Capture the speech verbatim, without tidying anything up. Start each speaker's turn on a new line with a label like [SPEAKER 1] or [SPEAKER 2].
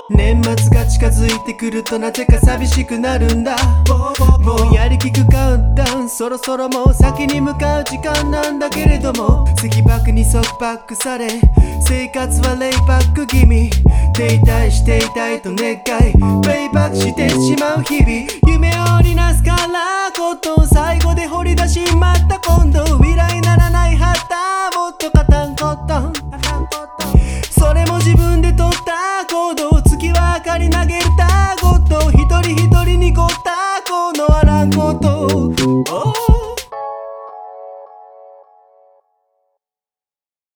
[SPEAKER 1] 年末が近づいてくるとなぜか寂しくなるんだ。ぼんやり聞くカウントダウン、そろそろもう先に向かう時間なんだけれども、席バックに束縛され生活はレイバック気味、停滞していたいと願いペイバックしてしまう日々、夢を織りなすからことを最後で掘り出しまった。今度未来ならないはったもっと勝たんこと、それも自分で取った行動、月は明かり投げたこと、一人一人にこったこのあらんこと。